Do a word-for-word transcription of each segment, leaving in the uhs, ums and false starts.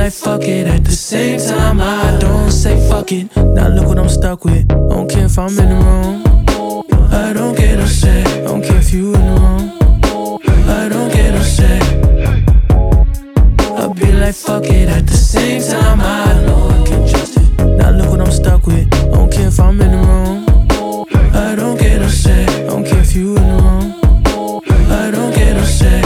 like fuck it. At the same time I don't say fuck it. Now look what I'm stuck with. I don't care if I'm in the wrong, I don't get upset. I don't care if you in the wrong, I don't get upset. I be like fuck it. At the same time I know I can't trust it. Now look what I'm stuck with. I don't care if I'm in the wrong, I don't get upset. I don't care if you in the wrong, I don't get upset.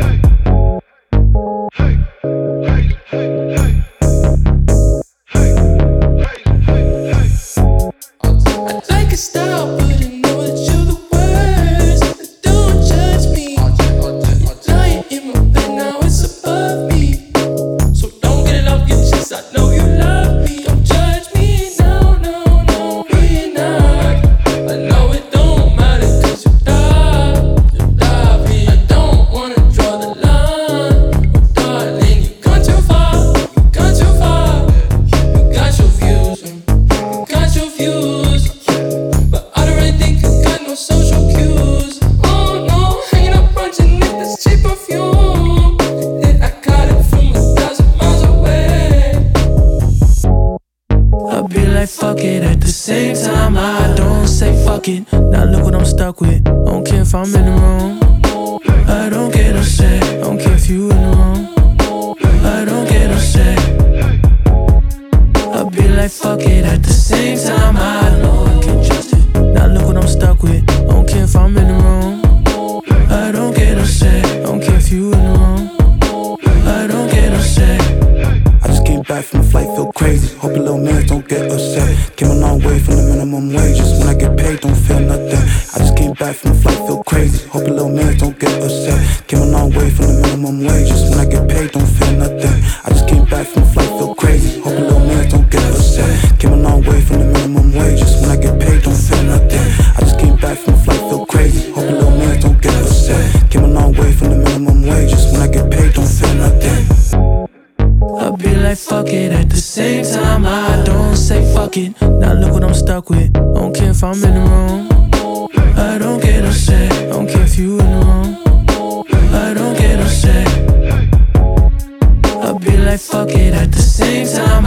I like your style, but I know that you're the worst. Don't judge me. You're lying in my bed, now it's above me. So don't get it off your chest, I know you love me. Don't judge me, no, no, no, be not. I know it don't matter, cause you love, you love me. I don't wanna draw the line, oh darling, you gone too far, you gone too far. You got your views, you got your views, but I don't really think you got no social cues. Oh no, hanging up on your neck, that's cheap perfume. And I got it from a thousand miles away. I be like fuck it. At the same time I don't say fuck it. Now look what I'm stuck with. I don't care if I'm in the wrong, I don't get upset. I don't care if you in the wrong, I don't get upset. I be like fuck it. At the same time I know I can't trust it. Now look what I'm stuck with. I don't care if I'm in the wrong, I don't get upset. I don't care if you in the wrong, I don't get upset. I just came back from a flight, feel crazy. Hope your little man don't get upset. Came a long way from the minimum wages. When I get paid, don't feel nothing. I just came back from a flight, feel crazy. Hope your little man don't get upset. Came a long way from the minimum wages. When I get paid, don't feel nothing. I just came back from a flight, feel crazy. Hope your little man don't get upset. Came a long way from the minimum wages. When I get paid, don't feel nothing. I just came back from a flight, feel crazy. Hope your little man don't get upset. Came a long way from the minimum wages. When I get paid, don't feel nothing. I be like fuck it. At the same time I don't say fuck it. Now look what I'm stuck with. I don't care if I'm in the wrong, I don't get upset. I don't care if you in the wrong, I don't get upset. I be like fuck it. At the same time